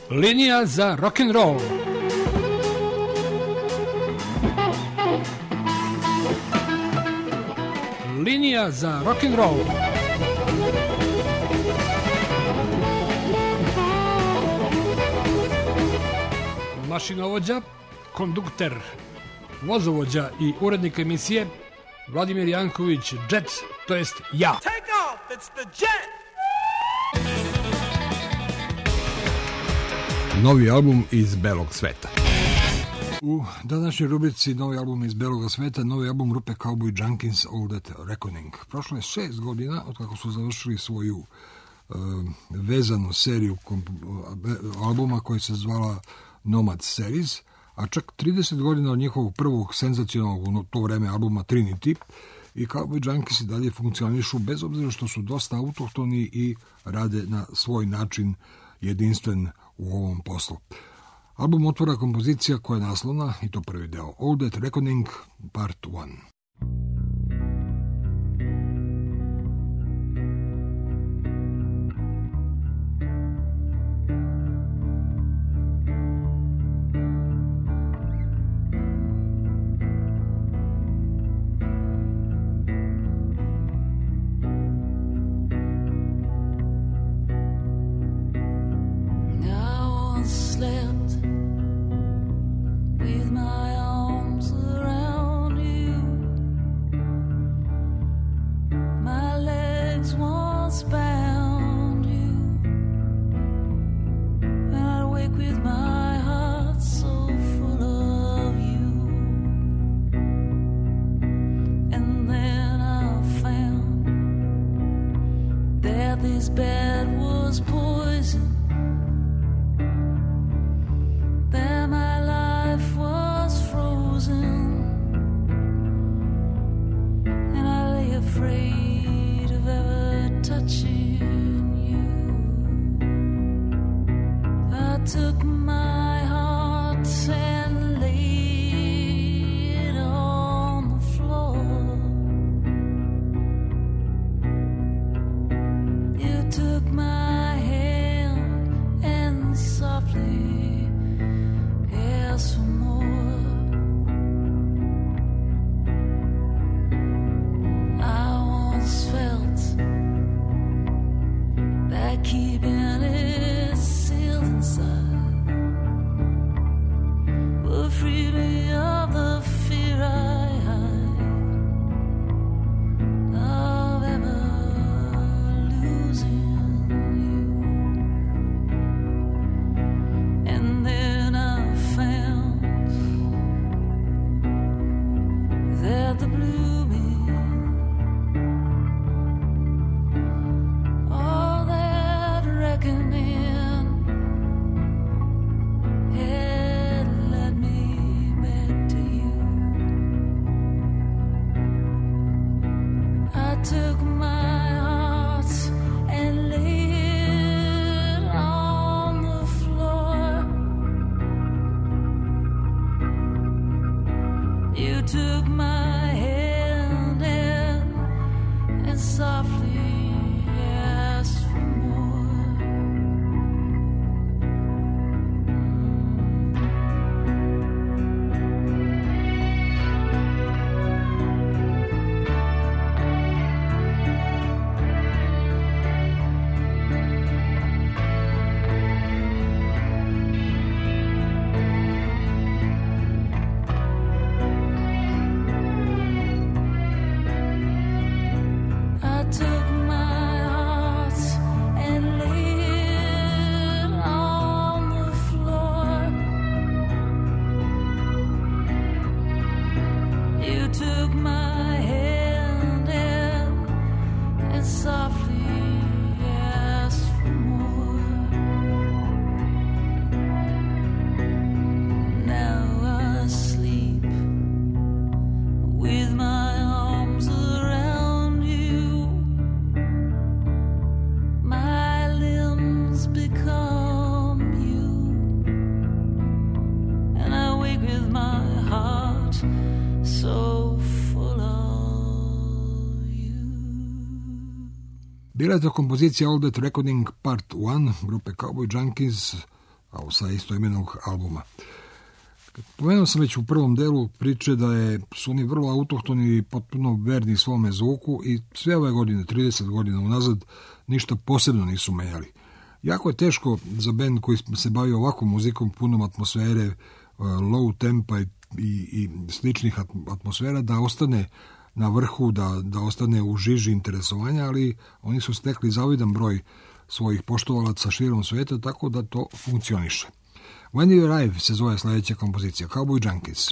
Linija za rock'n'roll. Linija za rock'n'roll. Mašinovođa, kondukter, vozovođa i urednik emisije Vladimir Janković, Jet, to jest ja. Take off, it's the Jet! Novi album iz belog sveta. U današnjoj rubrici novi album iz belog sveta, novi album grupe Cowboy Junkies, All That Reckoning. Prošlo je 6 godina od kako su završili svoju vezanu seriju albuma koja se zvala Nomad Series, a čak 30 godina od njihovog prvog senzacionalnog u to vreme albuma Trinity, i Cowboy Junkies i dalje funkcionišu bez obzira što su dosta autohtoni i rade na svoj način jedinstven u ovom poslu. Album otvara kompozicija koja je naslovna, i to prvi deo, All That Reckoning Part 1. Bila je to kompozicija All That Reckoning Part 1 grupe Cowboy Junkies, sa istoimenog albuma. Pomenuo sam već u prvom delu priče da su oni vrlo autohtoni i potpuno verni svome zvuku i sve ove godine, 30 godina unazad, ništa posebno nisu menjali. Jako je teško za bend koji se bavi ovakvom muzikom, punom atmosfere, low tempa i sličnih atmosfera, da ostane na vrhu, da ostane u žiži interesovanja, ali oni su stekli zavidan broj svojih poštovalaca širom sveta, tako da to funkcioniše. When You Arrive se zove sledeća kompozicija, Cowboy Junkies.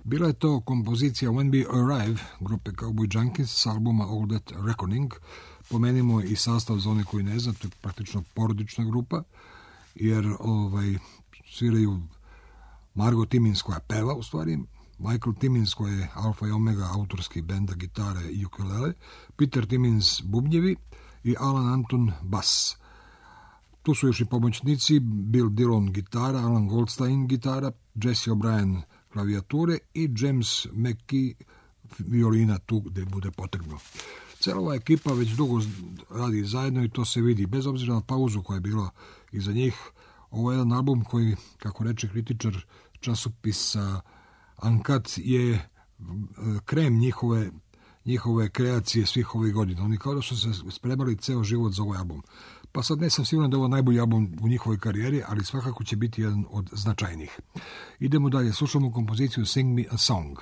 Bila je to kompozicija When We Arrive grupe Cowboy Junkies s albuma All That Reckoning. Pomenimo i sastav za one koji ne zna, to je praktično porodična grupa, jer sviraju Margo Timmins koja peva u stvari, Michael Timmins koji je Alfa i Omega autorski benda gitare i ukulele, Peter Timmins bubnjevi i Alan Anton bas. Tu su još i pomoćnici Bill Dillon gitara, Alan Goldstein gitara, Jesse O'Brien klavijature i James McKee violina tu gde bude potrebno. Cela ova ekipa već dugo radi zajedno i to se vidi. Bez obzira na pauzu koja je bila iza njih, ovo je jedan album koji, kako reče kritičar časopisa Uncut, je krem njihove kreacije svih ovih godina. Oni kao da su se spremali ceo život za ovaj album. Pa sad ne sam siguran da je ovo najbolji album u njihovoj karijeri, ali svakako će biti jedan od značajnijih. Idemo dalje, slušamo kompoziciju Sing Me a Song.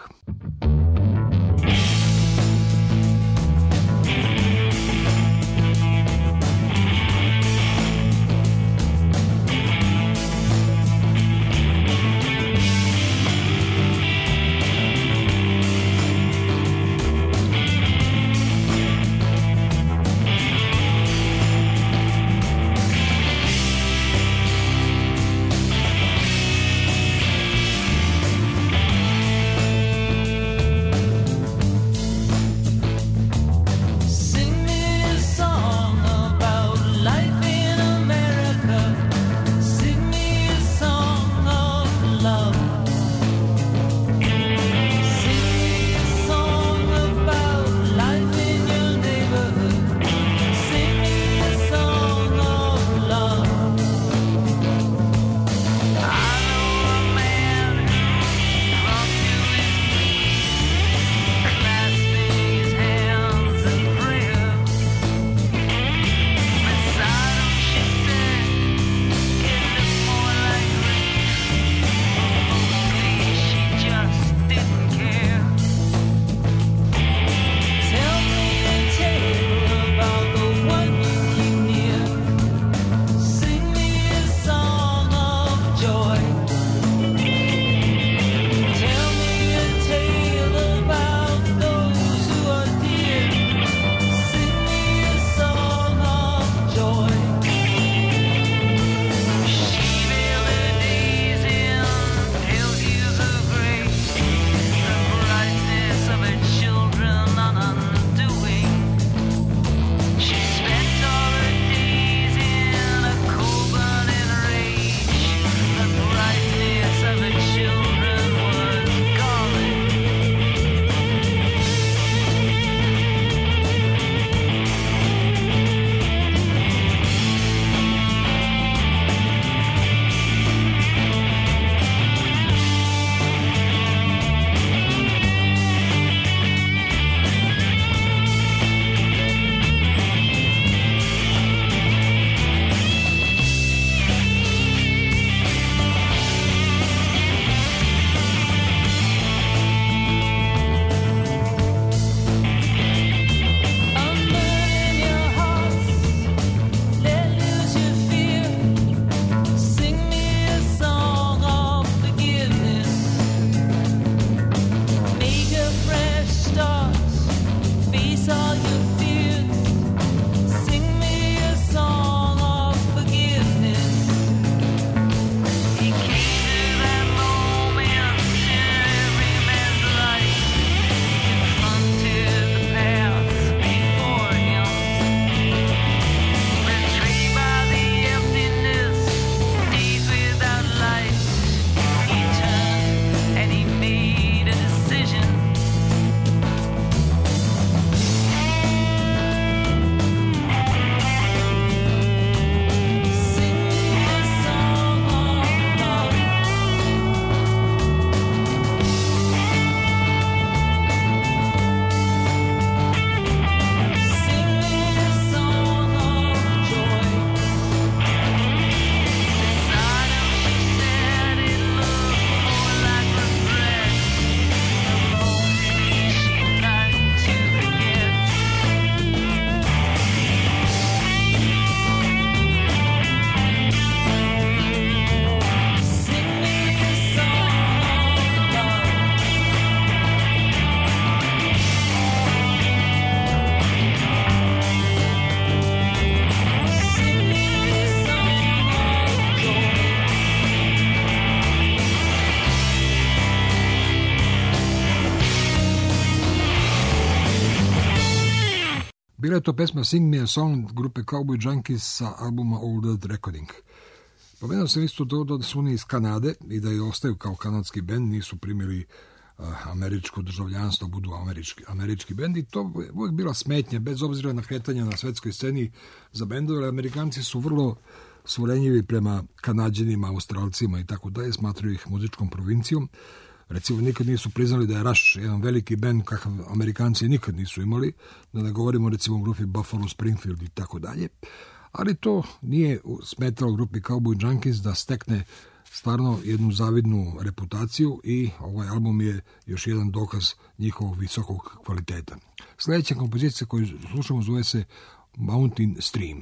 Bila je to pesma Sing Me a Song grupe Cowboy Junkies sa albuma All That Reckoning. Pomenuo sam isto to da su oni iz Kanade i da je ostaju kao kanadski bend, nisu primili američko državljanstvo, budu američki bend i to je uvijek bila smetnja, bez obzira na kretanja na svetskoj sceni za bendove, ali Amerikanci su vrlo svorenjivi prema Kanađanima, Australcima i tako dalje, smatraju ih muzičkom provincijom. Recimo, nikad nisu priznali da je Rush jedan veliki bend kakav Amerikanci nikad nisu imali, da ne govorimo recimo o grupi Buffalo Springfield i tako dalje, ali to nije smetalo grupi Cowboy Junkies da stekne stvarno jednu zavidnu reputaciju i ovaj album je još jedan dokaz njihovog visokog kvaliteta. Sljedeća kompozicija koju slušamo zove se Mountain Stream.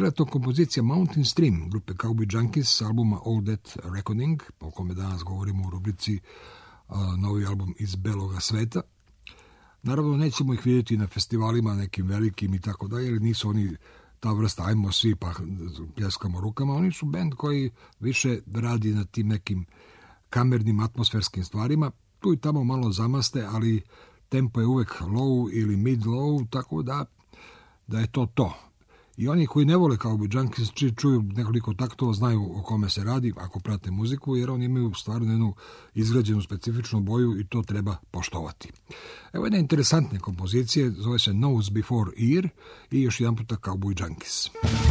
Bila je to kompozicija Mountain Stream grupe Cowboy Junkies s albuma All That Reckoning, o kome danas govorimo u rubrici novi album iz beloga sveta. Naravno, nećemo ih vidjeti na festivalima nekim velikim i tako dalje, jer nisu oni ta vrsta ajmo svi pa pljeskamo rukama. Oni su bend koji više radi na tim nekim kamernim atmosferskim stvarima. Tu i tamo malo zamaste, ali tempo je uvek low ili mid-low, tako da je to. I oni koji ne vole Cowboy Junkies čuju nekoliko taktova, znaju o kome se radi ako prate muziku, jer oni imaju stvarno jednu izgrađenu specifičnu boju i to treba poštovati. Evo jedna interesantne kompozicije, zove se Nose Before Ear i još jedan puta Cowboy Junkies.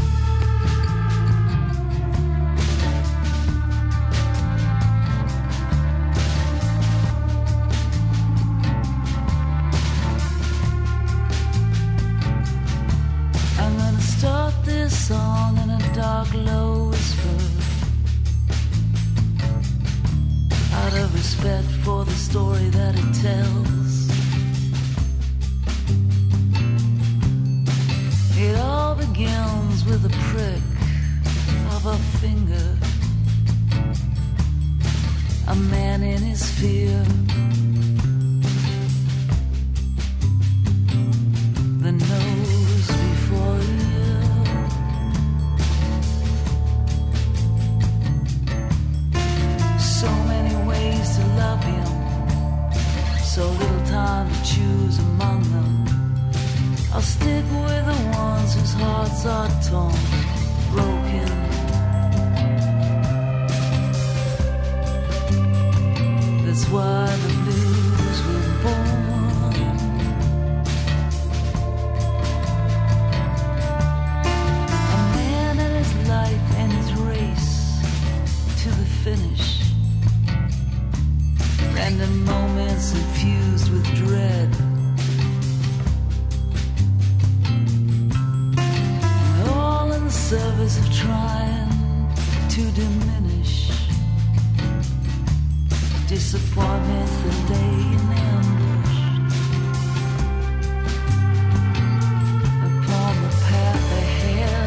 Song in a dark, low whisper, out of respect for the story that it tells. It all begins with a prick of a finger, a man in his fear. The nose before you. To love him, so little time to choose among them. I'll stick with the ones whose hearts are torn, broken. That's why the blues were born. A man and his life and his race to the finish. Random moments infused with dread. All in the service of trying to diminish disappointments that lay in ambush upon the path ahead.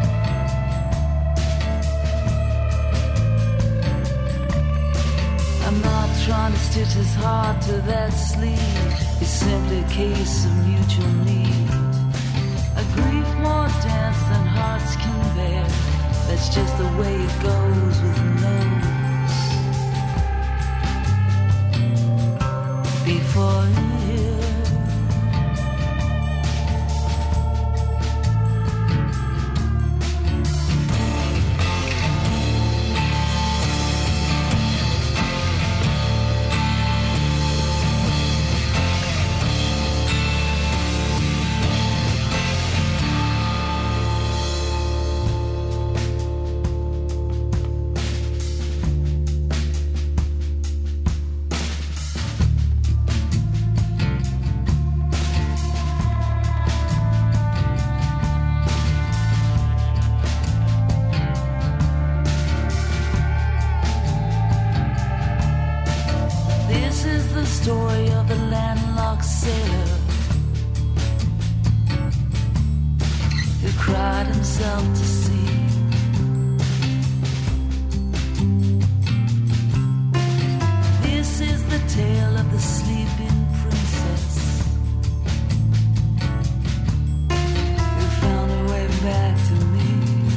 I'm not trying to stitch his heart to that sleeve. It's simply a case of mutual need. A grief more dense than hearts can bear. That's just the way it goes with nose before you. Story of the landlocked sailor who cried himself to sea. This is the tale of the sleeping princess who found her way back to me.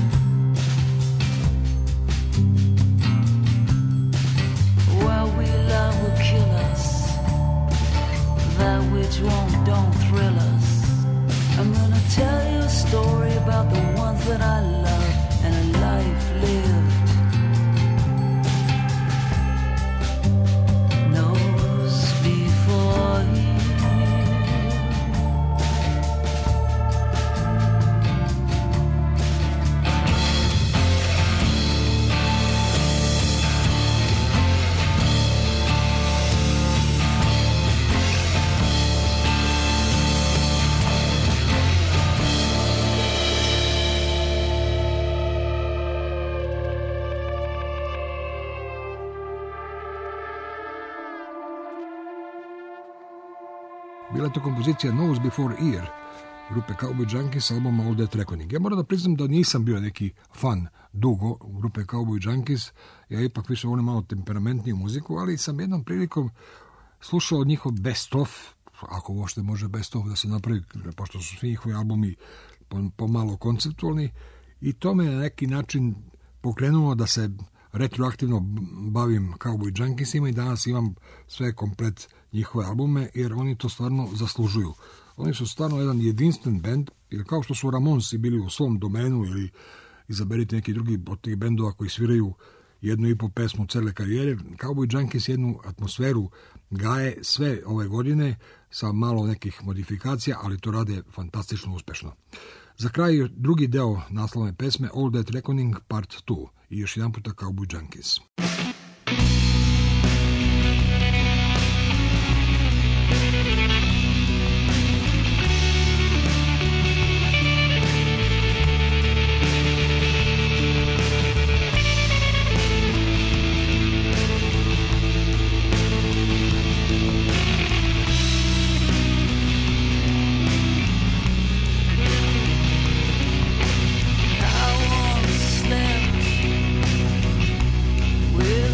Well, we love will kill us. That which don't thrill us. I'm gonna tell you a story about the ones that I love and a life lived. Nose before you. Bila je to kompozicija Nose Before Ear grupe Cowboy Junkies sa albuma All That Reckoning. Ja moram da priznam da nisam bio neki fan dugo grupe Cowboy Junkies, ja ipak više volim malo temperamentniju muziku, ali sam jednom prilikom slušao njihov best of, ako uopšte može best of da se napravi, pošto su svi njihovi albumi pomalo konceptualni, i to me na neki način pokrenulo da se retroaktivno bavim Cowboy Junkiesima i danas imam sve komplet njihove albume, jer oni to stvarno zaslužuju. Oni su stvarno jedan jedinstven bend, jer kao što su Ramonsi bili u svom domenu, ili izaberite neki drugi od tih bendova koji sviraju 1,5 pesmu cele karijere, Cowboy Junkies jednu atmosferu gaje sve ove godine sa malo nekih modifikacija, ali to rade fantastično uspešno. Za kraj drugi deo naslovne pesme All That Reckoning Part 2 i još jedan puta Cowboy Junkies. With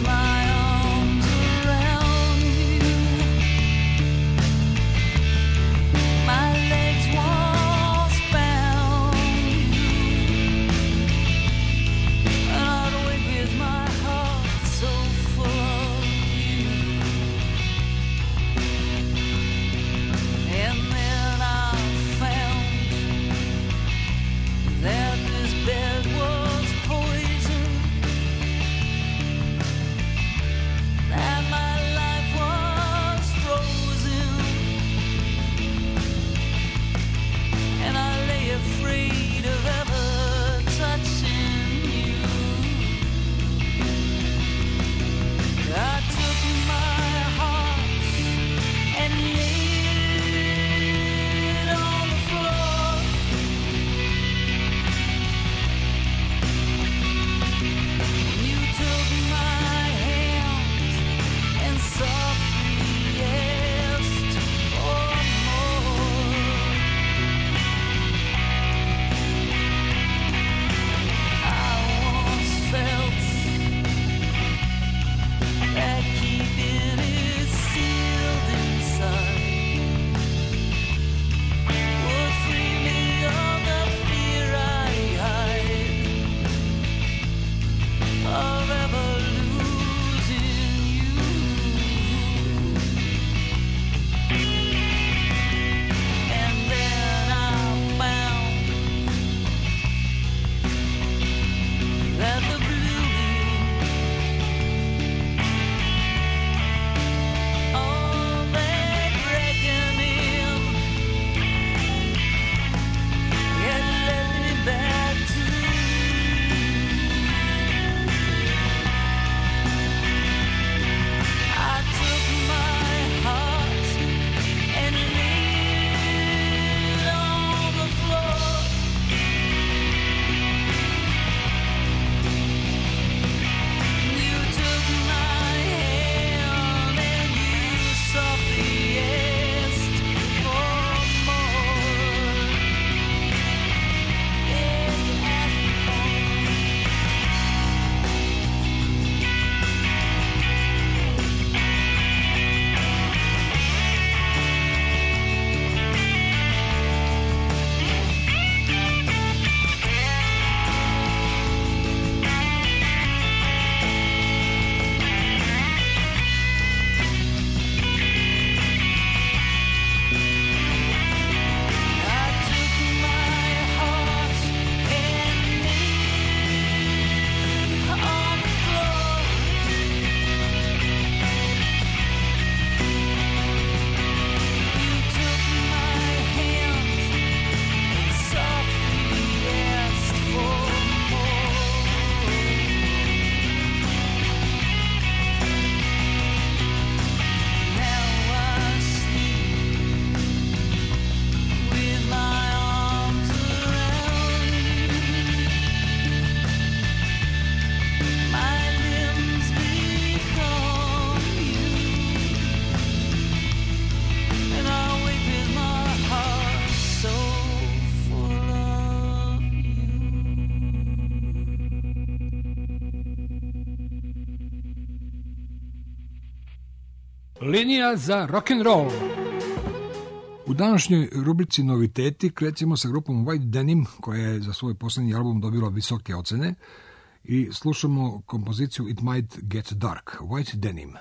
Linija za rock'n'roll. U današnjoj rubrici noviteti krećemo sa grupom White Denim, koja je za svoj posljednji album dobila visoke ocene, i slušamo kompoziciju It Might Get Dark, White Denim.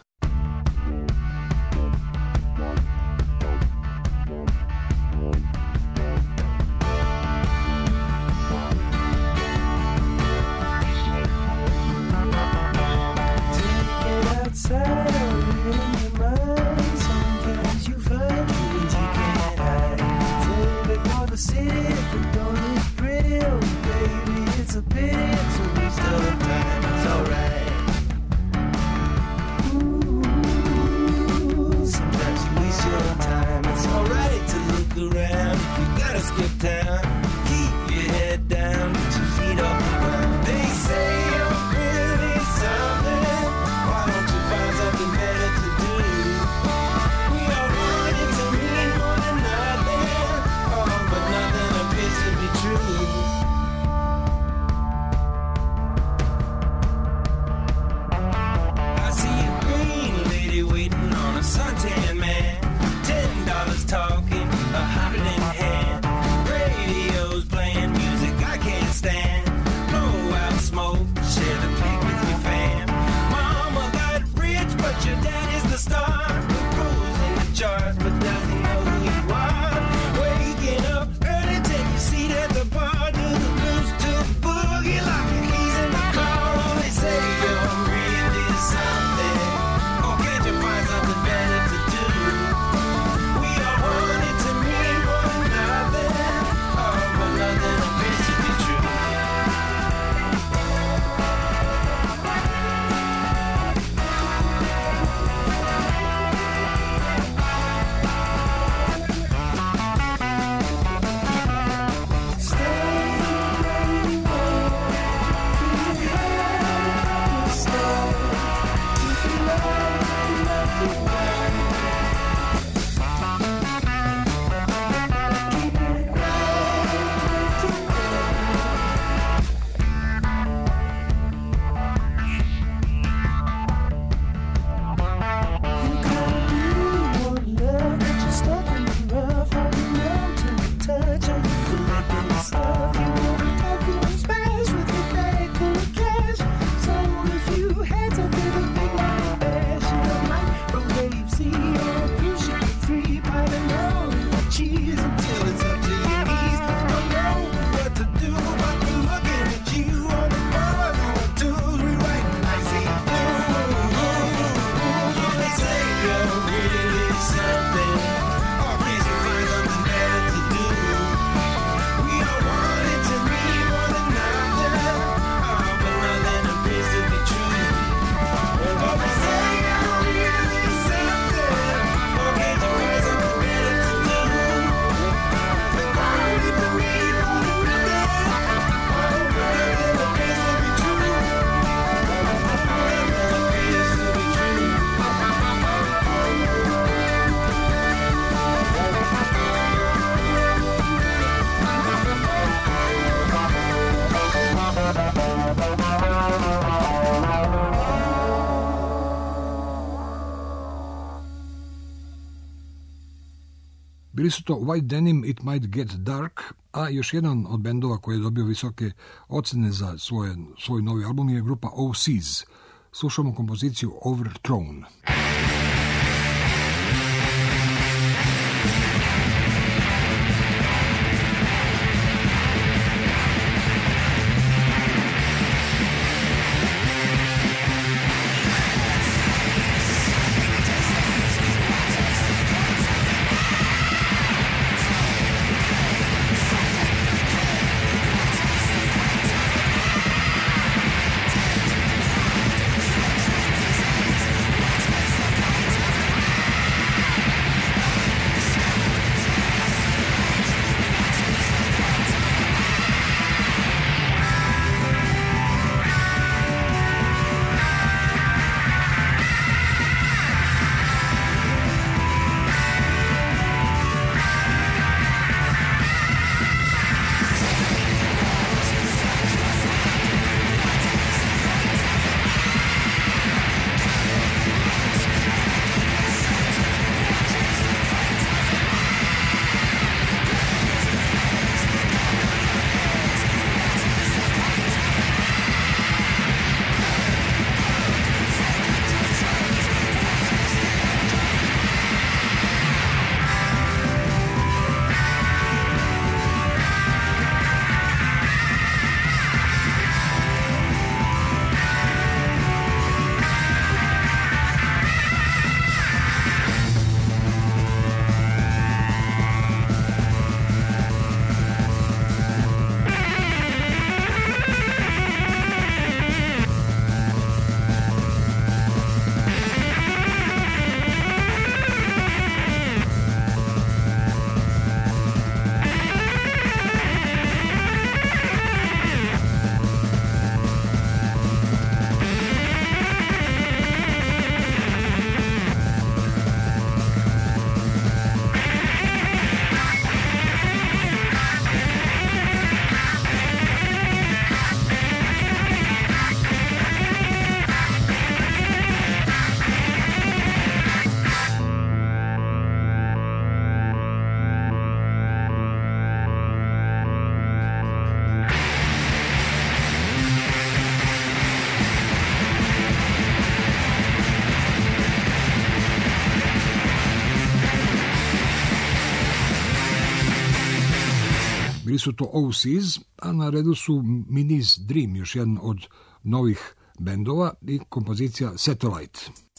It's a pity, it's a waste of time. It's alright. Bili su to White Denim, It Might Get Dark, a još jedan od bendova koji je dobio visoke ocene za svoj novi album je grupa OCs. Slušamo kompoziciju Overthrown. We'll be right back. Bili su to OCs, a na redu su Minnie's Dream, još jedan od novih bendova, i kompozicija Satellite.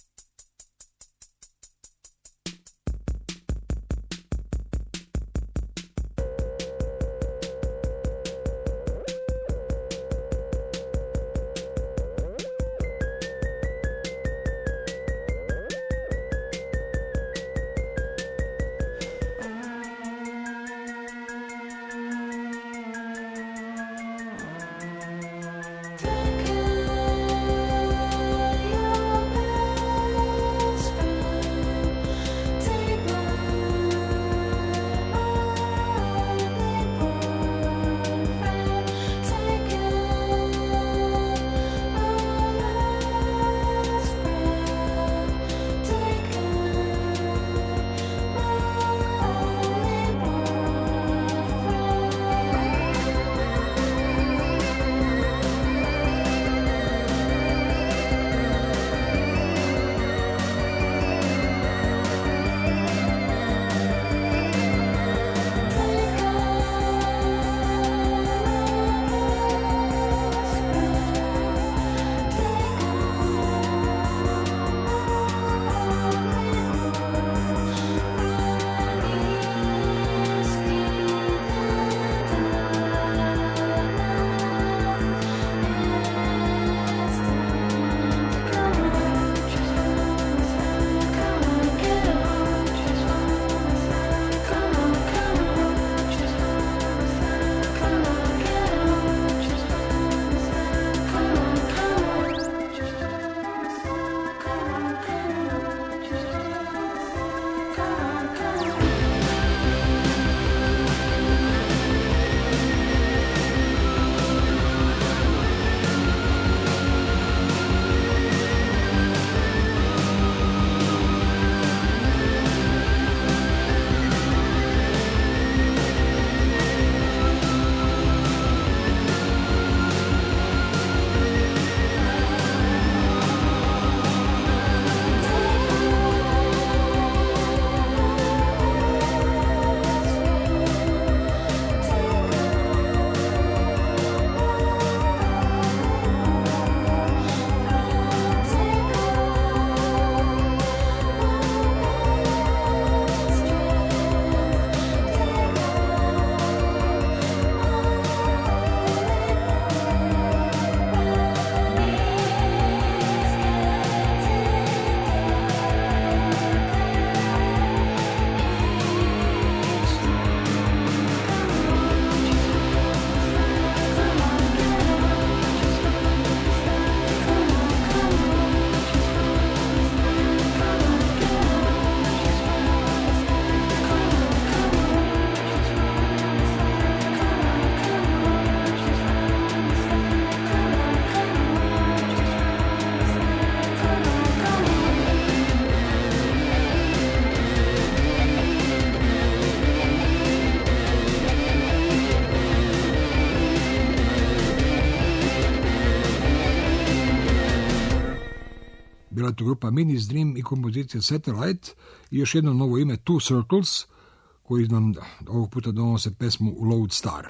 Bila je to grupa Minnie's Dream i kompozicija Satellite i još jedno novo ime Two Circles, koji nam ovog puta donose pesmu Lodestar.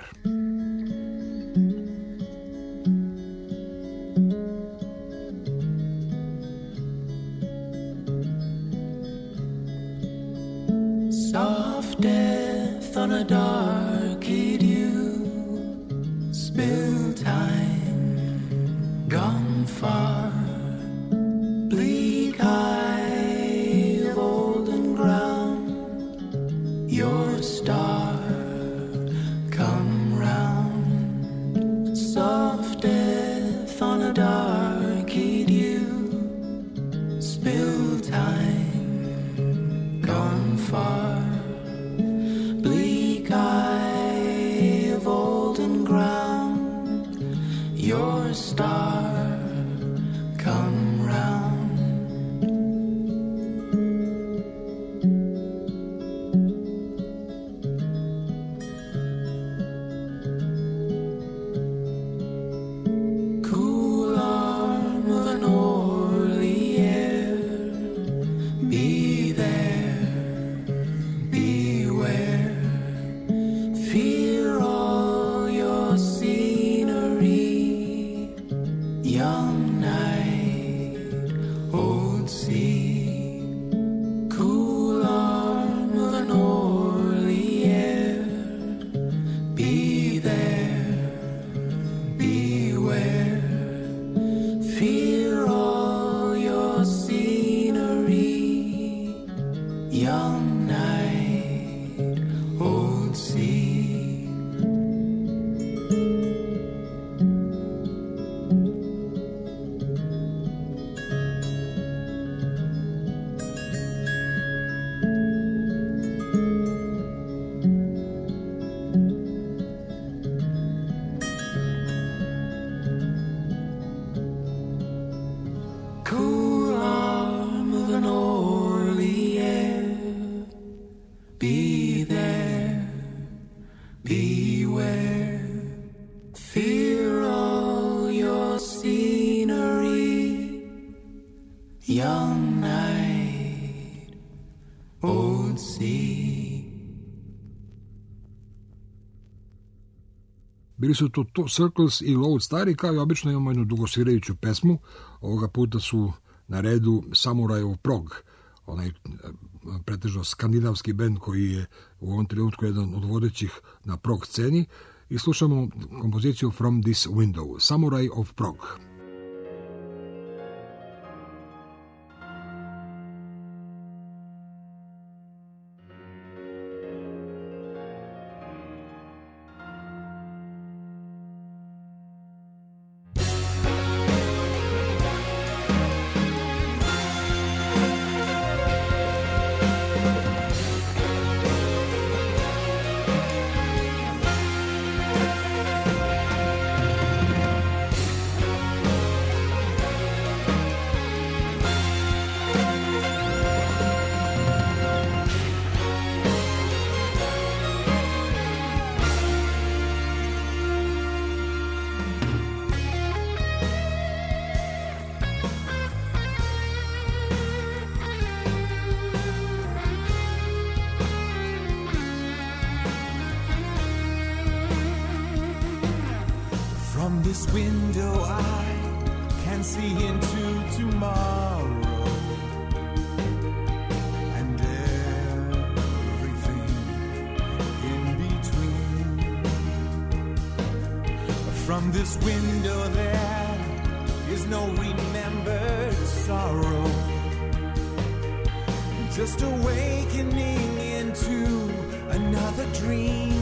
Soft death on a dark dew, spill time, gone far, bleak eye of olden ground, your star come round. Soft death on a dark dew, spill time, gone far. Your star come round. Cool arm of an early air, be there night, old sea. Bili su to Two Circles i Load Stari, kao i obično imamo jednu dugosvirajuću pesmu. Ovoga puta su na redu Samurai of Prague, onaj pretežno skandinavski bend koji je u ovom trenutku jedan od vodećih na prog sceni, i slušamo kompoziciju From This Window, Samurai of Prague. From this window I can see into tomorrow and everything in between. From this window there is no remembered sorrow, just awakening into another dream.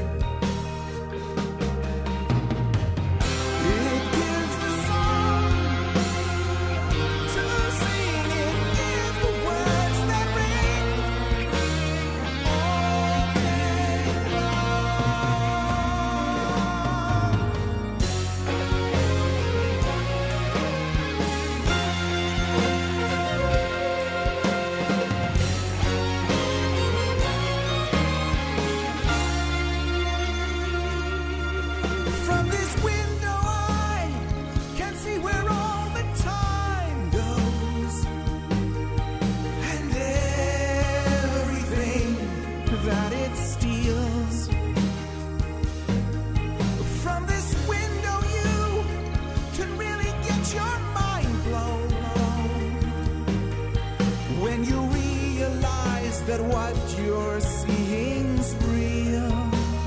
That what you're seeing's real.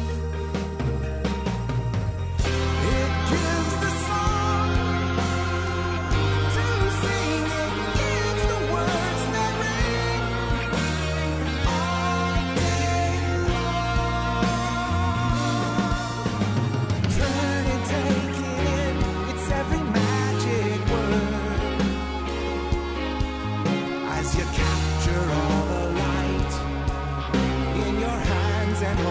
It gives the song to sing. It gives the words that ring all day long. Turn and take it in. It's every magic word as you capture all the and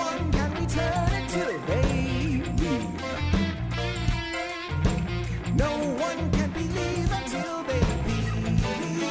one can return until they leave. No one can believe until they leave.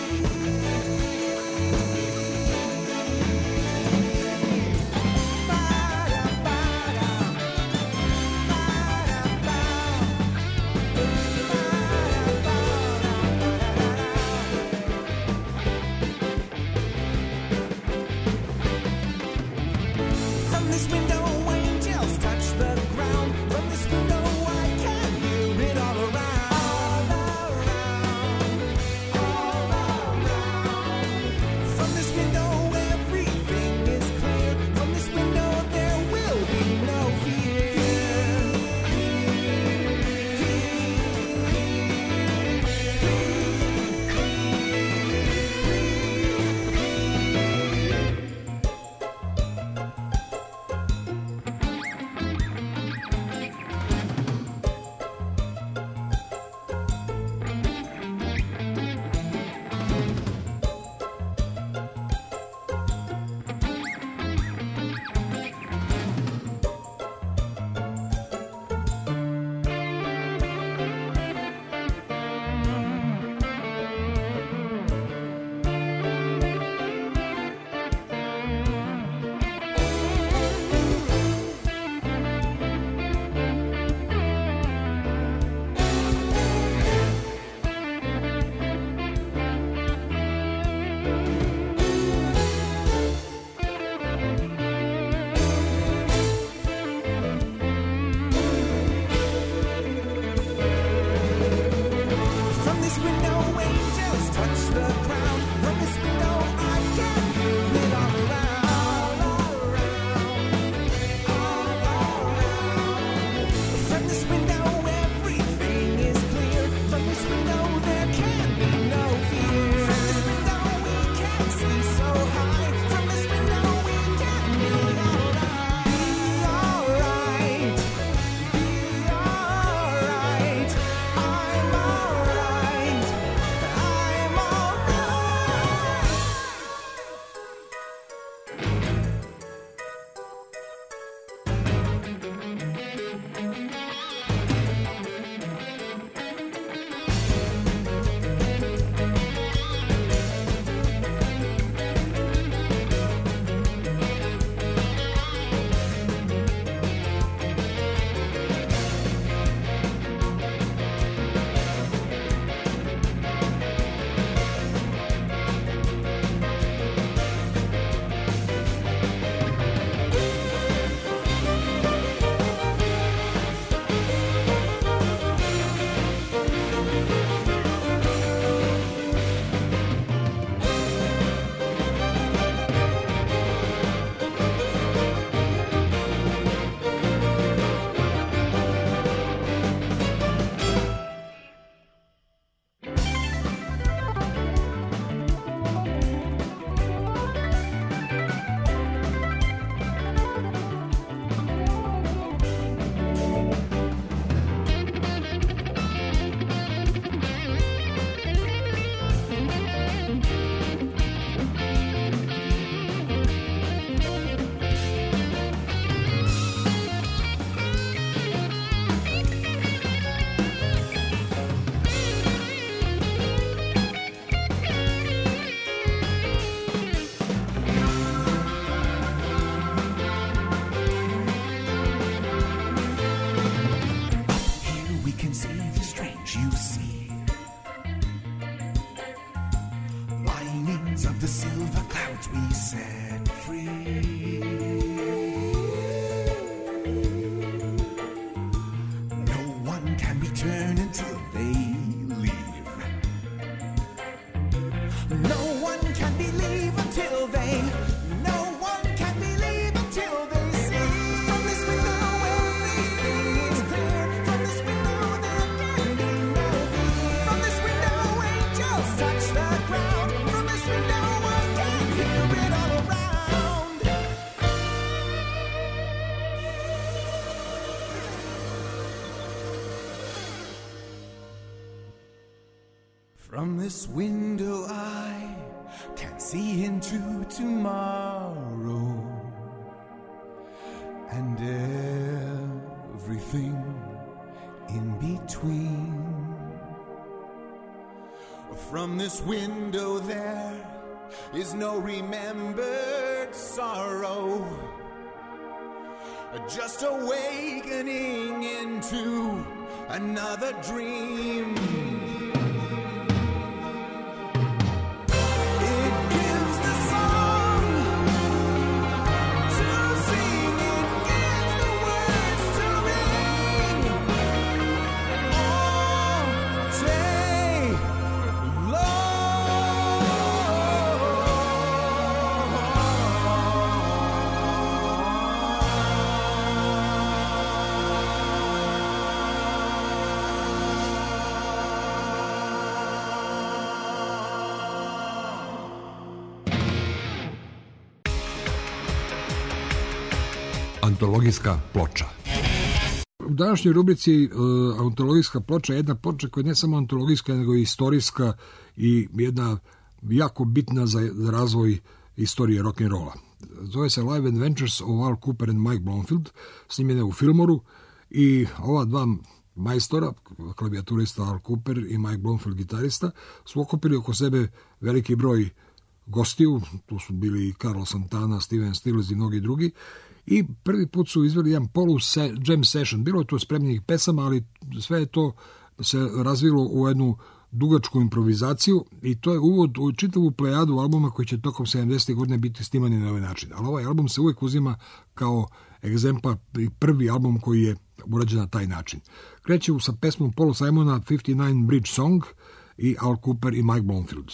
From this window, angels touch the ground. From this window, I can hear it all around. All around. From this window, everything is clear. From this window, there will be no fear. From this window, angels touch the ground. From this window, I can hear it all around. All around. From this window, everything is clear. From this window, there can be no fear. From this window, we can see so high. From this window, we can be alright. Be alright. Be alright. I'm alright. I'm alright. Here we can see the strange you see. Linings of the silver clouds we set free. No one can return until they leave. No one can believe until they. No one can believe until they see. From this window, everything is clear. From this window, there can be no fear. From this window, angels touch the ground. From this window, I can hear it all around. From this window I can see into tomorrow. and everything in between. From this window there is no remembered sorrow, just awakening into another dream. It gives the song to sing, it gives the words to ring all day long. Antologijska ploča. U današnjoj rubrici antologijska ploča je jedna ploča koja je ne samo antologijska, nego i istorijska i jedna jako bitna za razvoj istorije rock'n'rolla. Zove se Live Adventures of Al Kooper and Mike Bloomfield, snimljena u Fillmoru i ova dva majstora, klavijaturista Al Kooper i Mike Bloomfield gitarista, su okupili oko sebe veliki broj gostiju, tu su bili i Carlos Santana, Steven Stills i mnogi drugi, i prvi put su izveli jedan jam session. Bilo je to spremljenih pesama, ali sve je to se razvilo u jednu dugačku improvizaciju i to je uvod u čitavu plejadu albuma koji će tokom 70. godine biti snimani na ovaj način. Ali ovaj album se uvijek uzima kao egzemplar i prvi album koji je urađen na taj način. Kreće sa pesmom Paula Simona 59 Bridge Song i Al Kooper i Mike Bloomfield.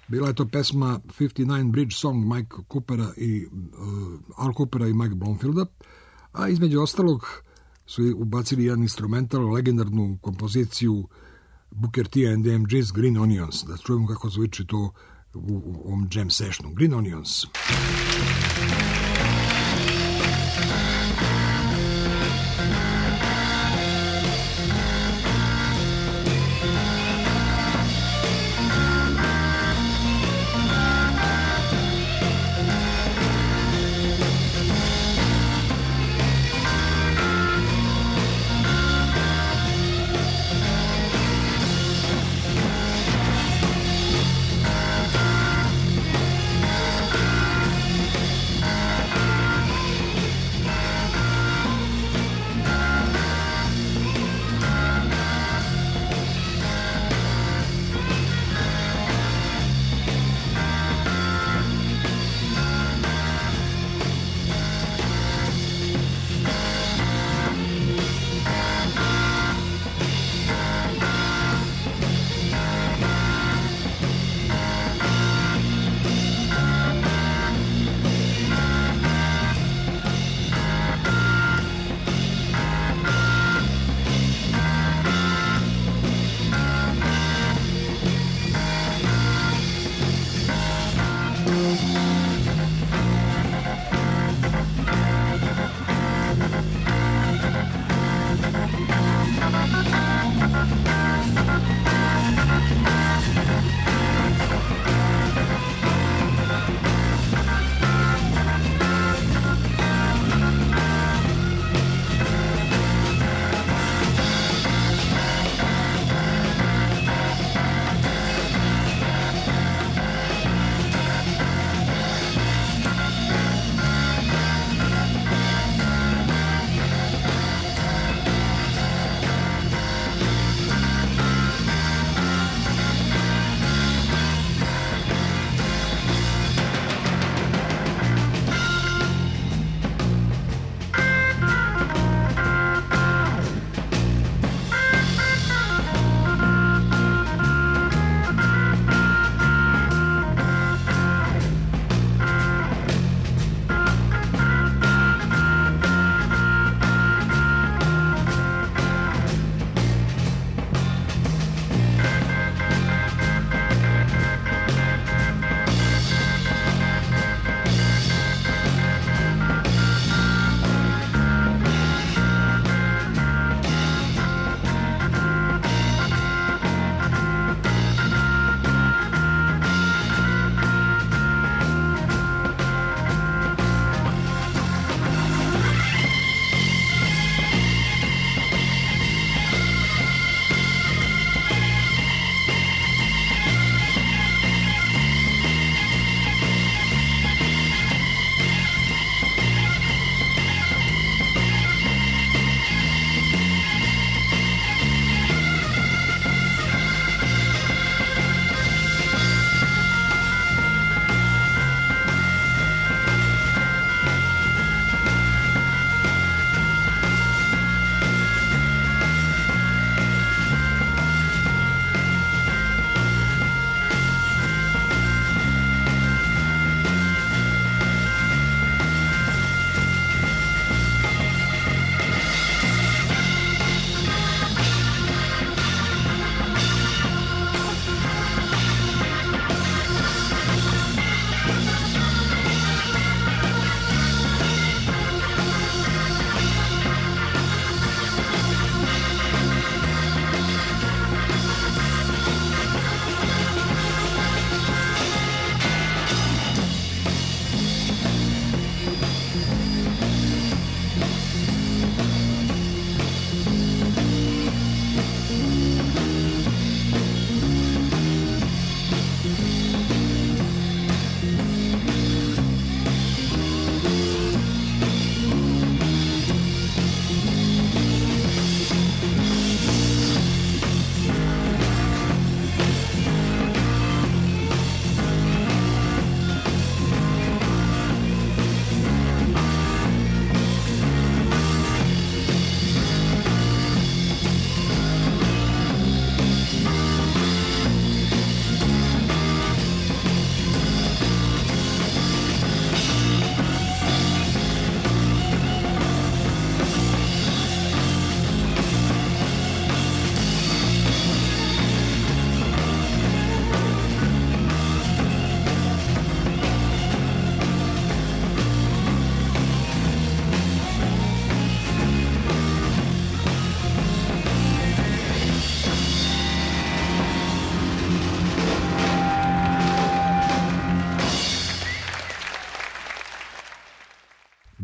Bila je to pesma 59 Bridge Song Mike Coopera i Al Coopera i Mike Bloomfielda, a između ostalog su ubacili jedan instrumental, legendarnu kompoziciju Booker T and the MGs Green Onions. Da čujemo kako zvuči to u ovom jam sessionu. Green Onions.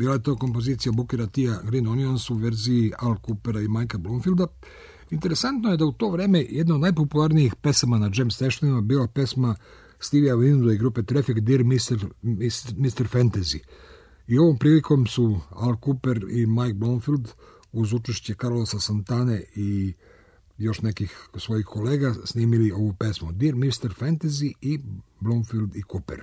Bila je to kompozicija Bookera T-a Green Onions u verziji Al Coopera i Mikea Bloomfielda. Interesantno je da u to vreme jedna od najpopularnijih pesama na jam stationima bila pesma Stevie Winwooda i grupe Traffic Dear Mr. Fantasy. I ovom prilikom su Al Cooper i Mike Bloomfield uz učešće Carlosa Santane i još nekih svojih kolega snimili ovu pesmu Dear Mr. Fantasy i Bloomfield i Cooper.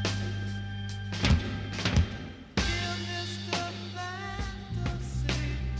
Mr. Fantasy.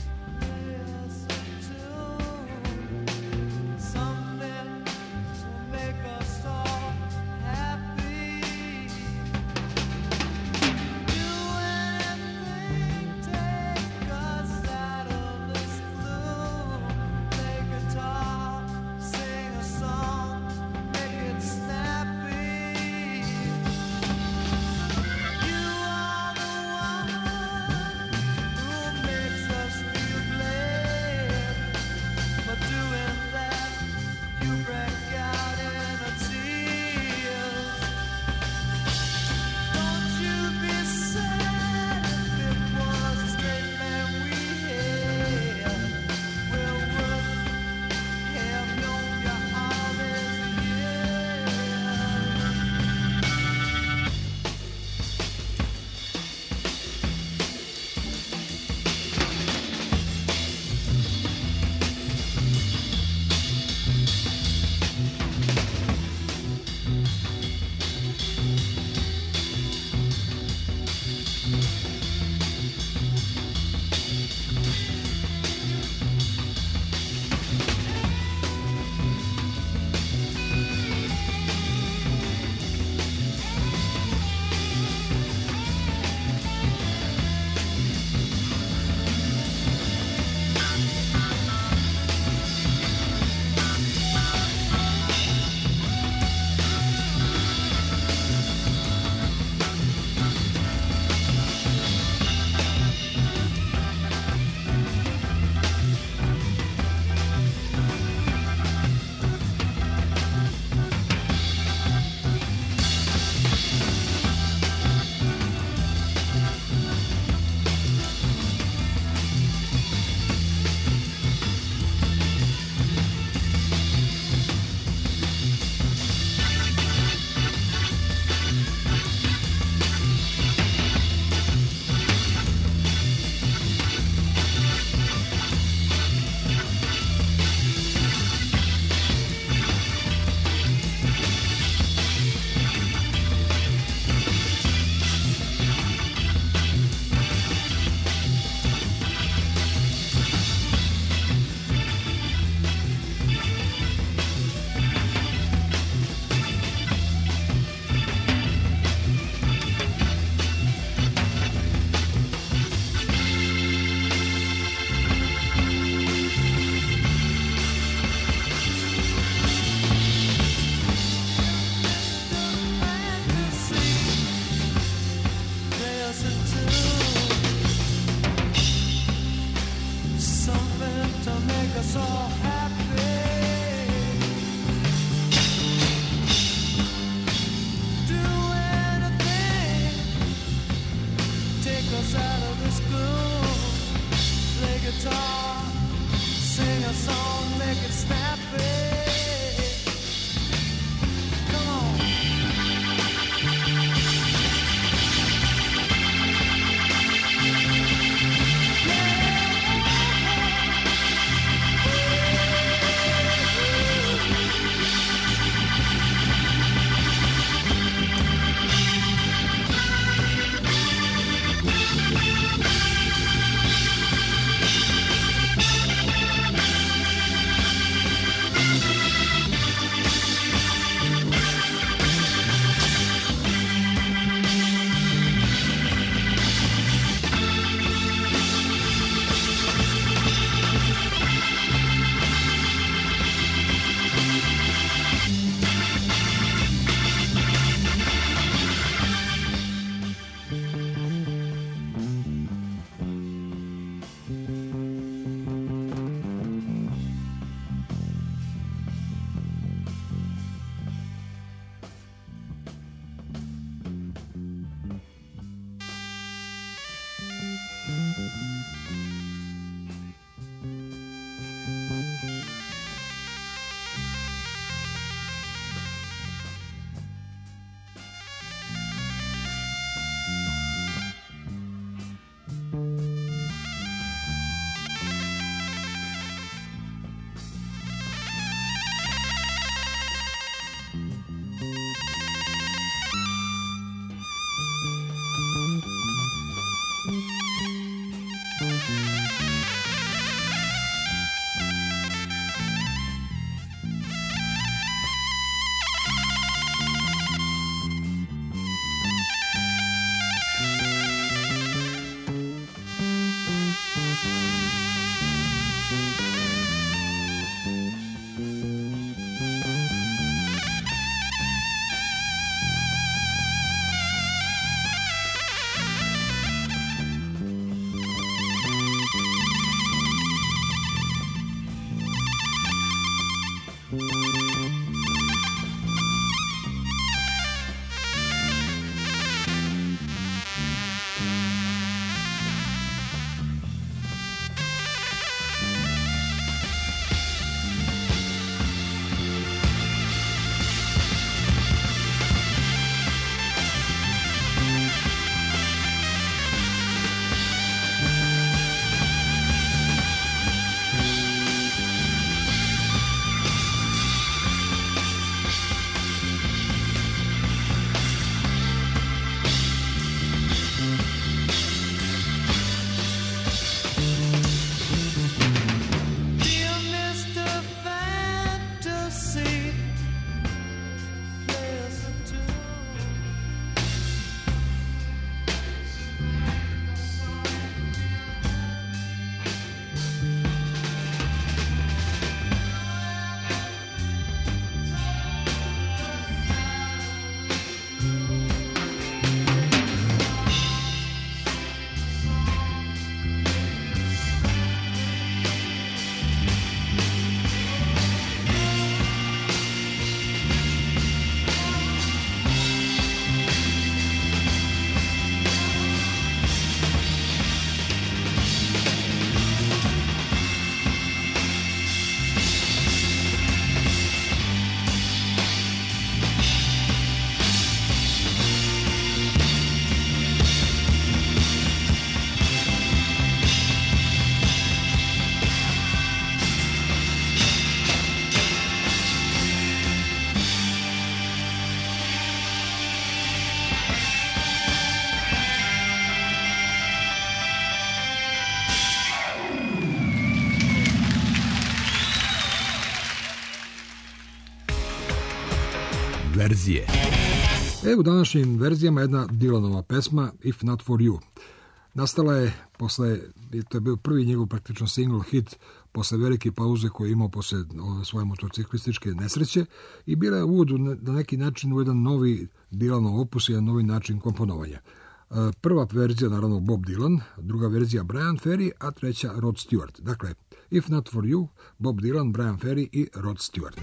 verzije. U današnjim verzijama jedna Dylanova pesma If Not For You. Nastala je posle, to je bio prvi njegov praktično single hit posle velike pauze koju je imao posle svoje motociklističke nesreće i bila je uvod na neki način u jedan novi Dylanov opus i jedan novi način komponovanja. Prva verzija naravno Bob Dylan, druga verzija Bryan Ferry, a treća Rod Stewart. Dakle, If Not For You, Bob Dylan, Bryan Ferry i Rod Stewart.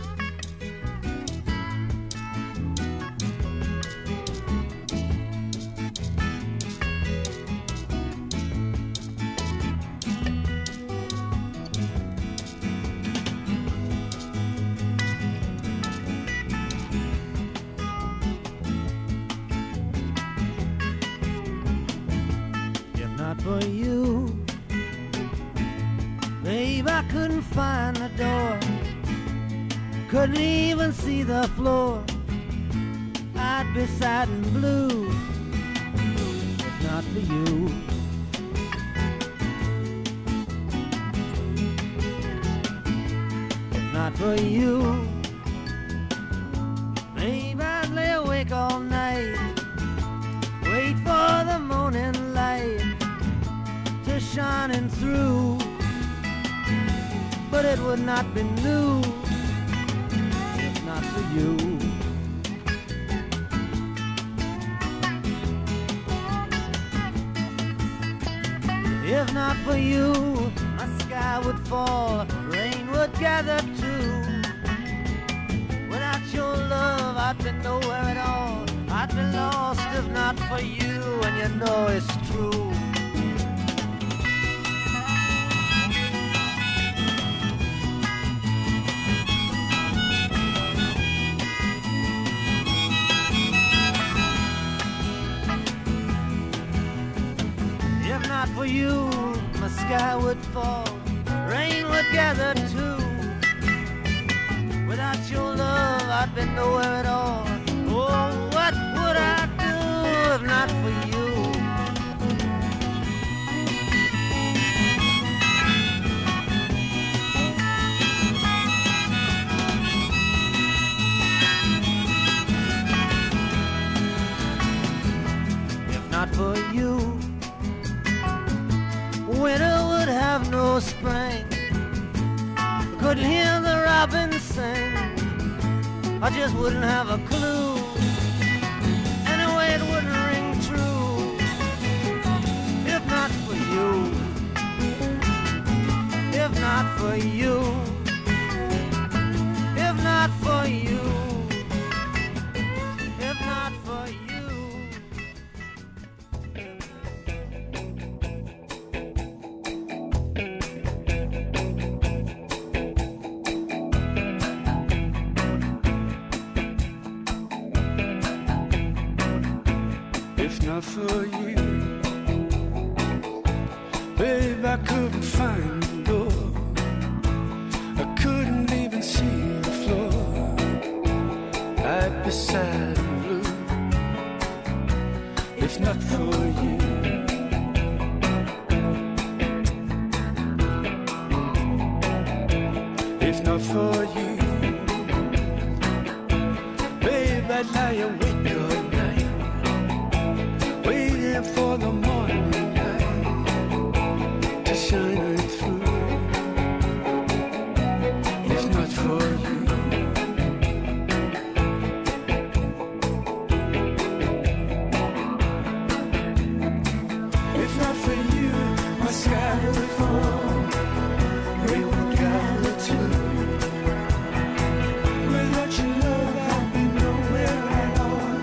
For you, babe, I couldn't find the door, couldn't even see the floor. I'd be sad and blue if not for you. If not for you, babe, I'd lay awake all night, wait for the morning light shining through, but it would not be new if not for you. If not for you, my sky would fall, rain would gather too. Without your love, I'd be nowhere at all. I'd be lost if not for you, and you know it's true. For you, my sky would fall, rain would gather too. Without your love, I'd be nowhere at all. Oh, what would I do if not for you? If not for you, winter would have no spring, couldn't hear the robins sing, I just wouldn't have a clue, anyway it wouldn't ring true. If not for you, if not for you, if not for you, if not for you. Not for you, babe, I couldn't find the door, I couldn't even see the floor. I'd be sad and blue if not for you. If not for you, babe, I'd lie awake all night, waiting for the morning light to shine right through. If not for you, if not for you, my sky would fall, rain would gather too. Without your love, I'd be nowhere at all.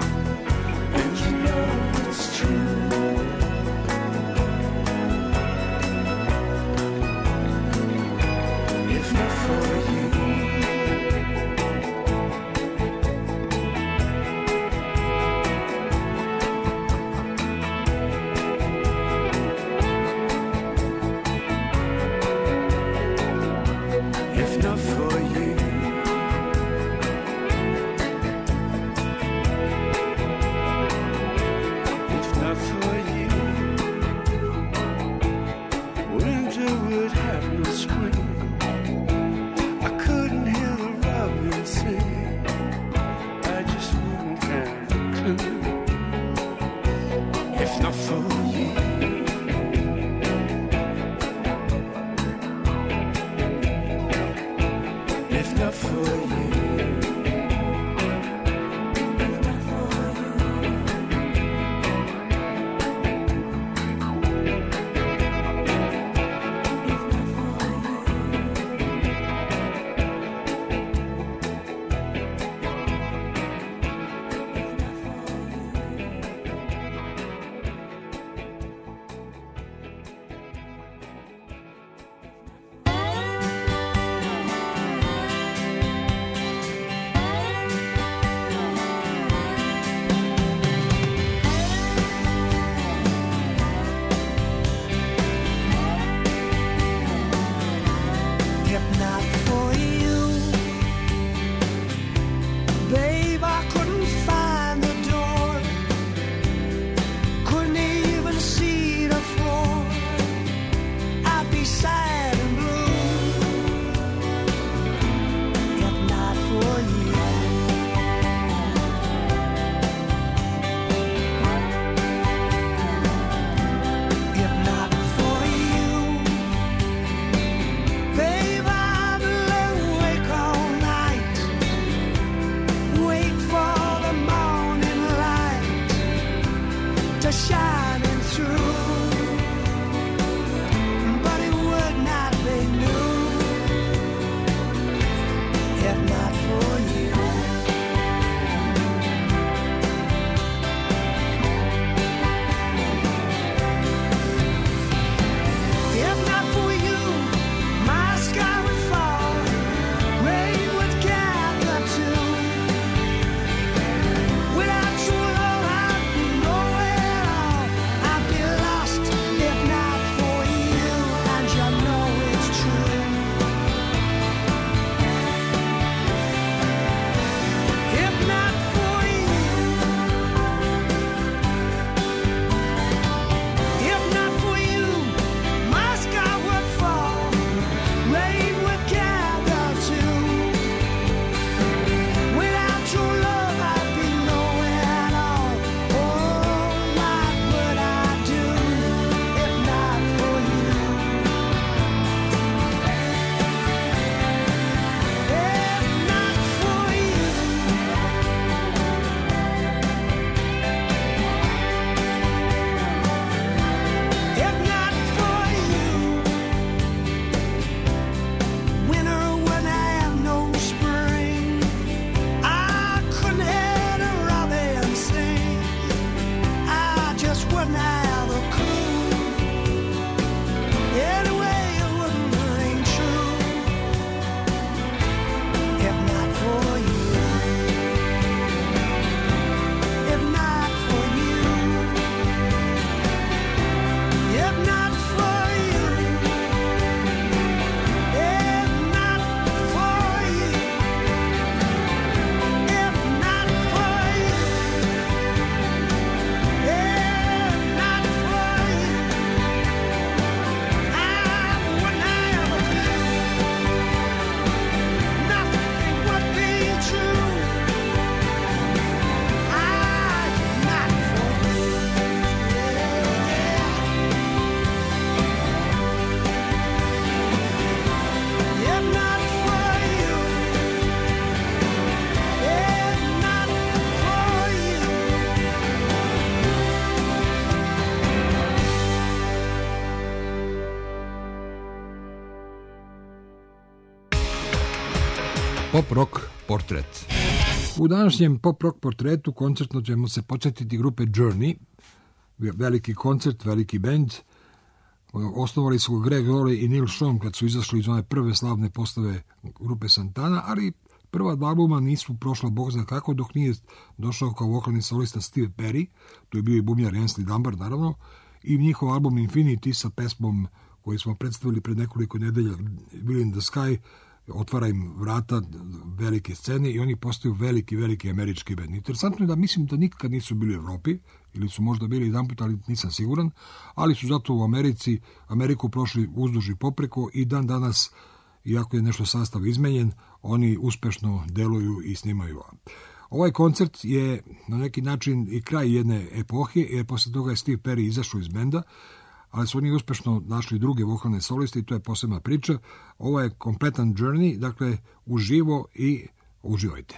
Pop rock portret. U današnjem pop rock portretu koncertno ćemo se podsjetiti grupe Journey, veliki koncert, veliki bend. Osnovali su Greg Rowley i Neil Schon kad su izašli iz one prve slavne postave grupe Santana, ali prva dva albuma nisu prošla bog zna kako dok nije došao kao vokalni solista Steve Perry, tu je bio i bubnjar Ainsley Dunbar naravno, i njihov album Infinity sa pesmom koji smo predstavili pred nekoliko nedelja, Will in the Sky, otvara im vrata velike scene i oni postaju veliki američki band. Interesantno je da mislim da nikad nisu bili u Evropi, ili su možda bili jedanput, ali nisam siguran, ali su zato u Ameriku prošli uzduž i popreko i dan danas, iako je nešto sastav izmenjen, oni uspešno deluju i snimaju. Ovaj koncert je na neki način i kraj jedne epohe, jer posle toga je Steve Perry izašao iz benda, ali su oni uspešno našli druge vokalne soliste i to je posebna priča. Ovo je kompletan Journey, dakle uživo i uživajte.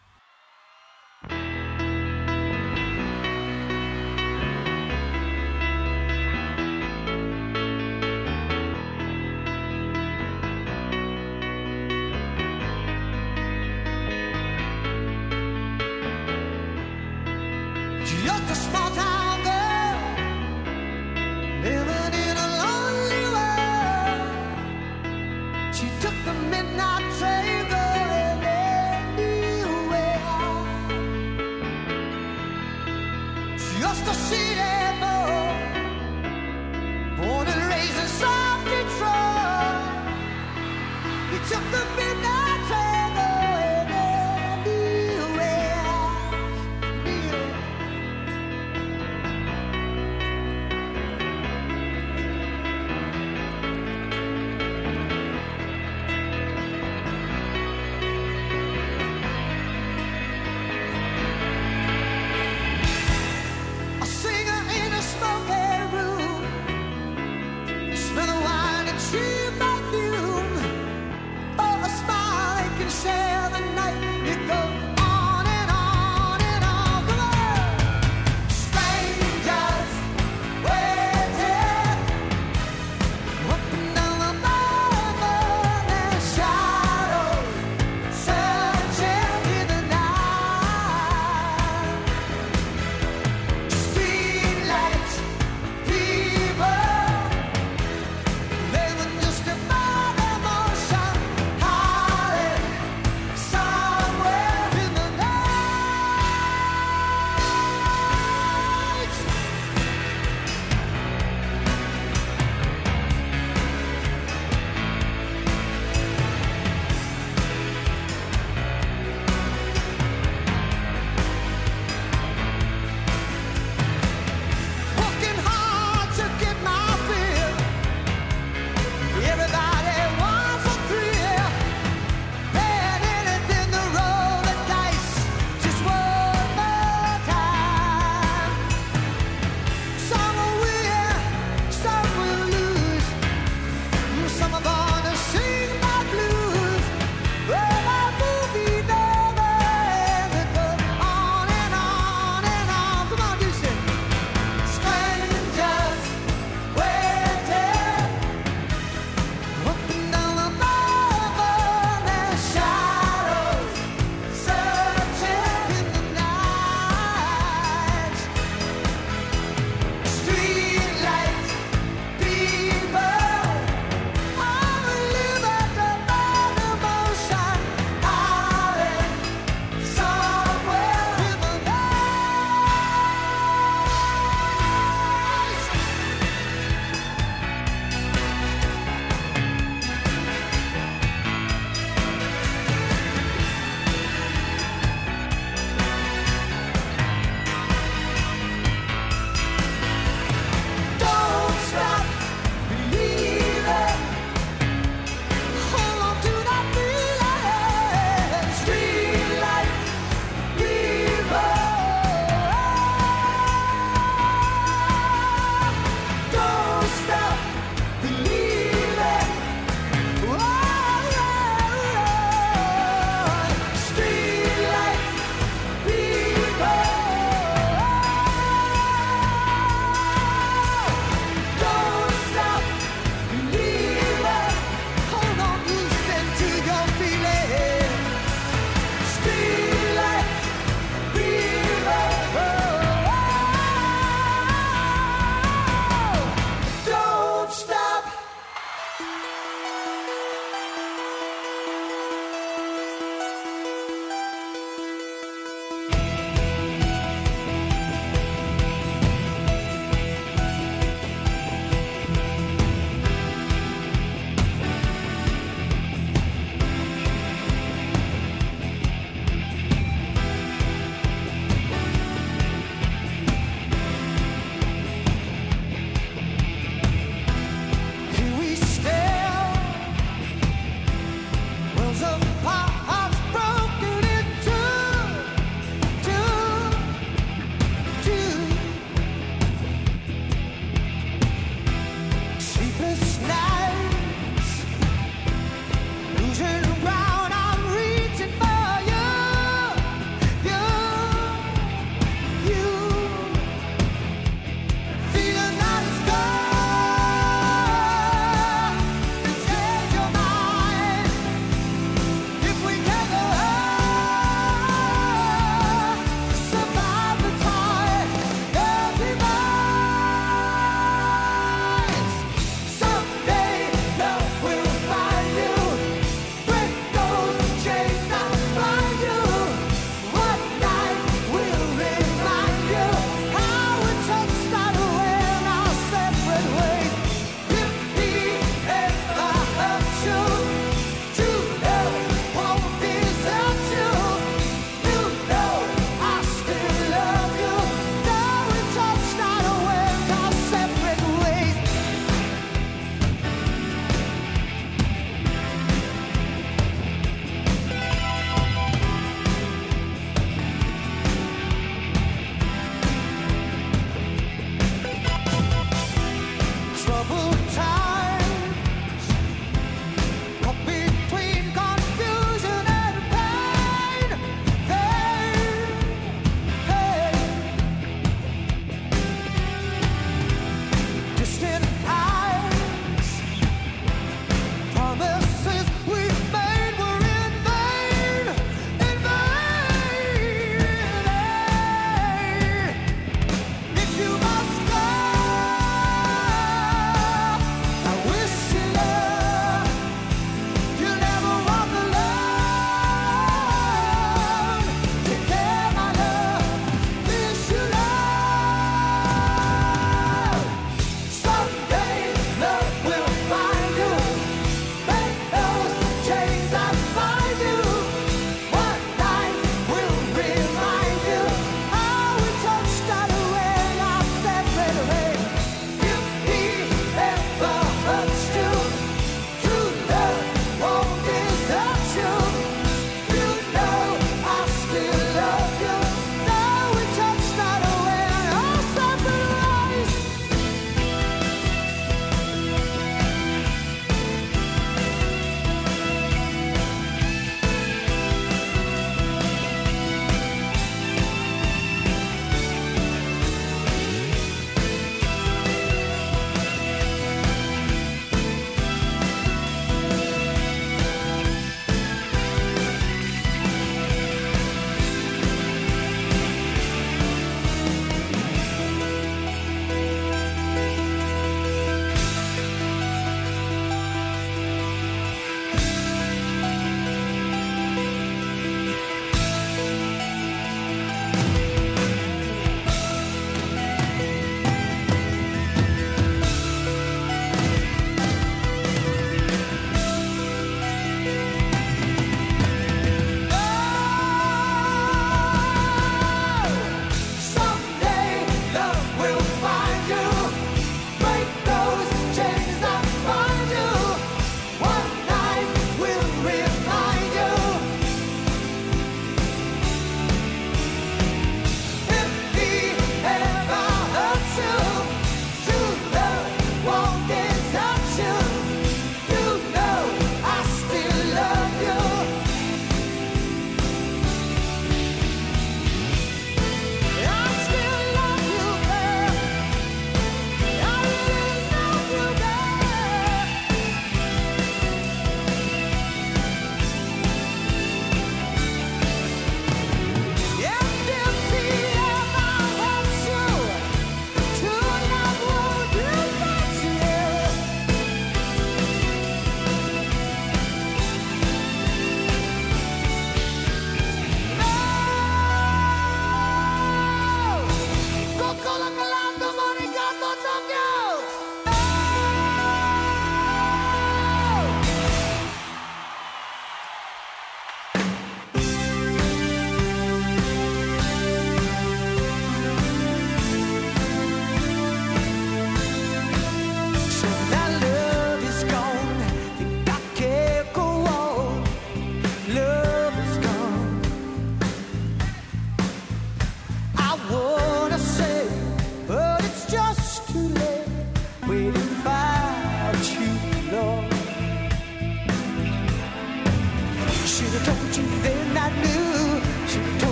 Just a small town girl living in a lonely world. She took the midnight train going anywhere. Just a city boy, born and raised in South Detroit. He took the midnight train going anywhere. I sing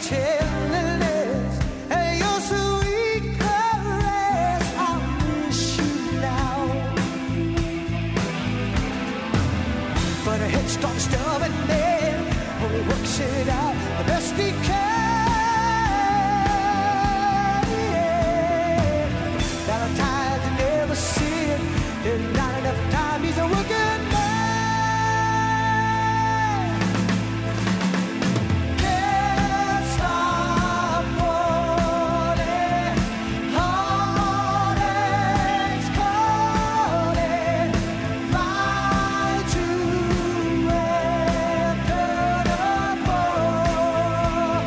tenderness and your sweet caress. I miss you now. But her head starts stubborn then, and he works it out the best he can. Valentine's you never see it. There's not enough time. He's a working man. Can't stop falling. Heartache's calling. Find you after the fall.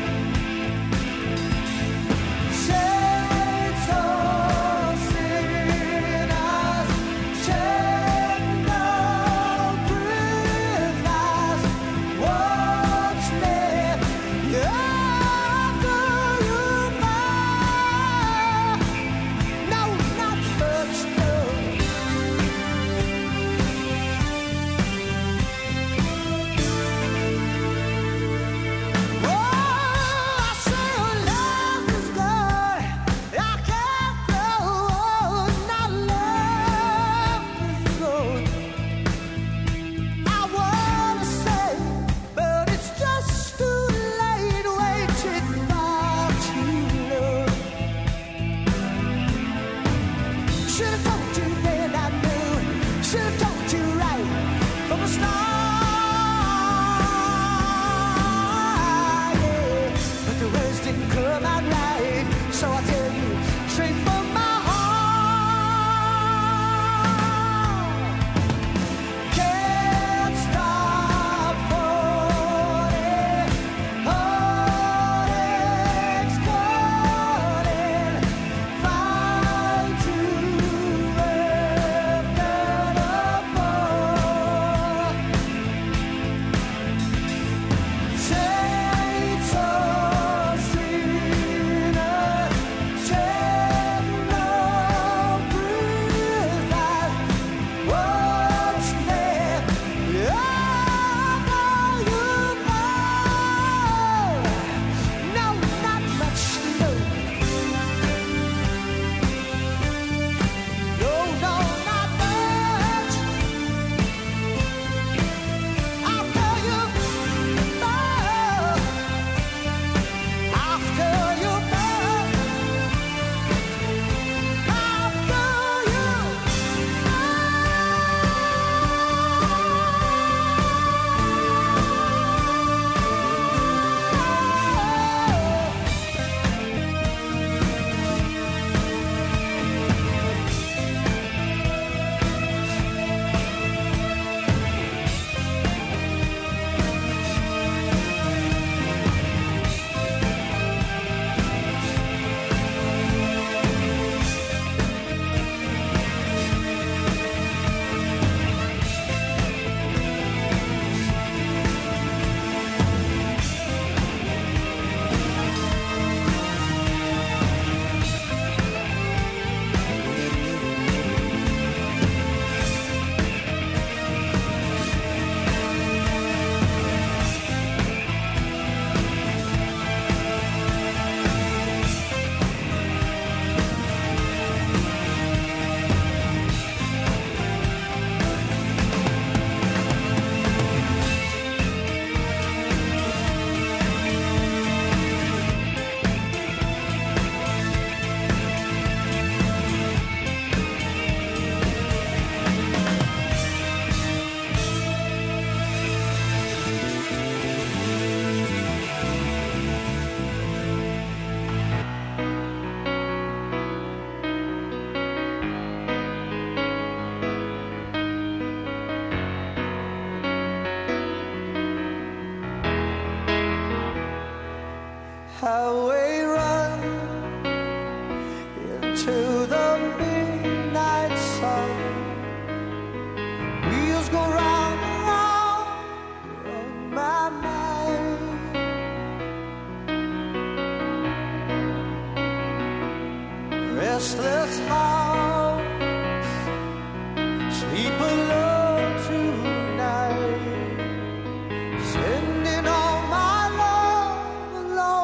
Saints or sinners, take no prisoners. What's left after you fall? No, not much, no. Oh, I say love is good. I can't go on. Not love is good. I wanna say, but it's just too late. Waiting far too long. Should've told you then I knew. Should've told you right from the start. Yeah. But the words didn't come out right, so I tell you straight from my heart. Can't stop falling. Heartache's calling. Find you after the fall. Saints or sinners, take no prisoners. What's left after you fall? No, not much, no. No, no, not much. After you fall, after you fall, after you highway run into the midnight sun. Wheels go round and round in my mind. Restless hearts sleep alone tonight, sending all my love along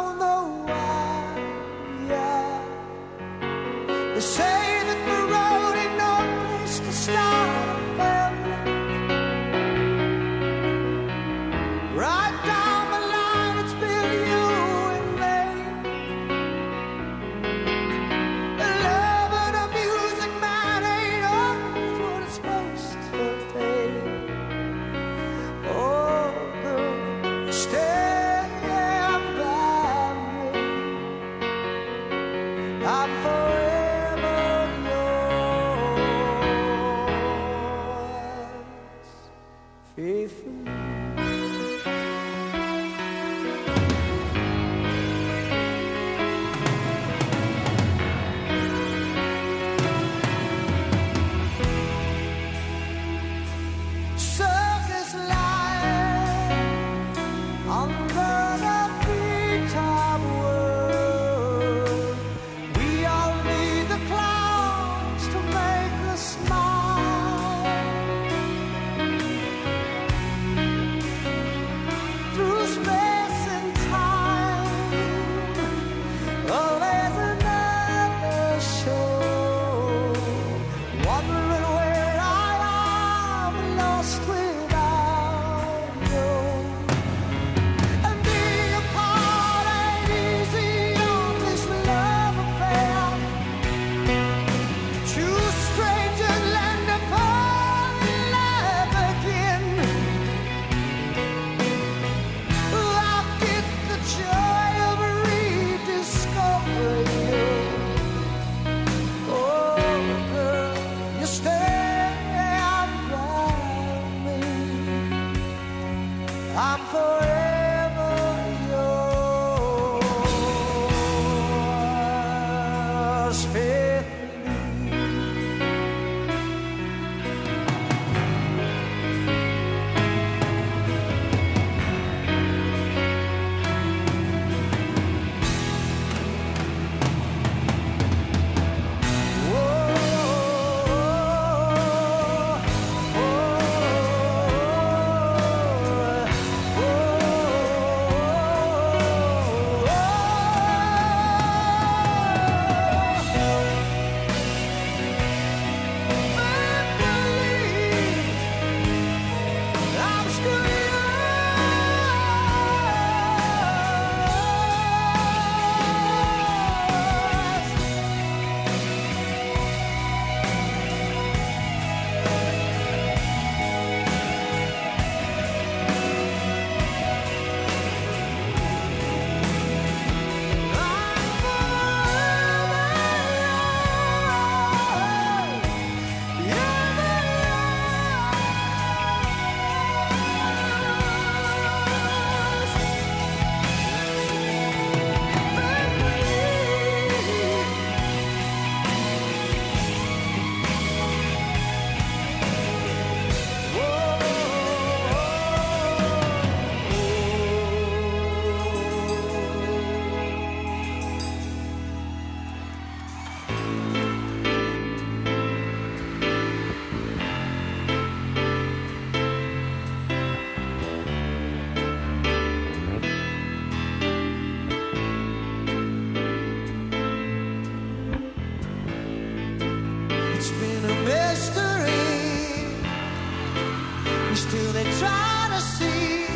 Still they try to see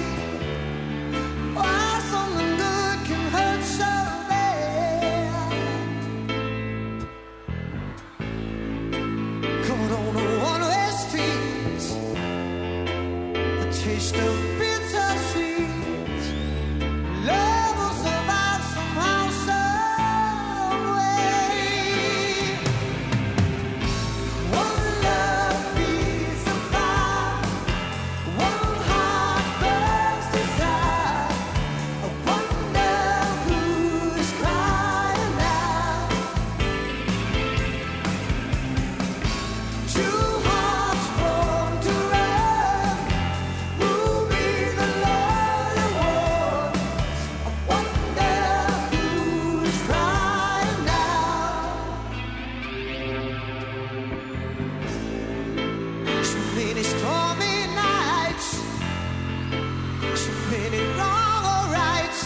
why something good can hurt so bad. Caught on a one-way street, the taste of bitter sweet. Love will survive somehow, some way. One love feeds the fire, one heart burns desire. I wonder who's crying now. Two hearts born to run, who'll be the lonely one? I wonder who's crying now. So many stormy nights, so many wrong or rights.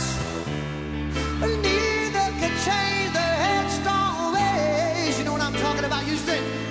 Neither can change their headstrong ways. You know what I'm talking about, Houston?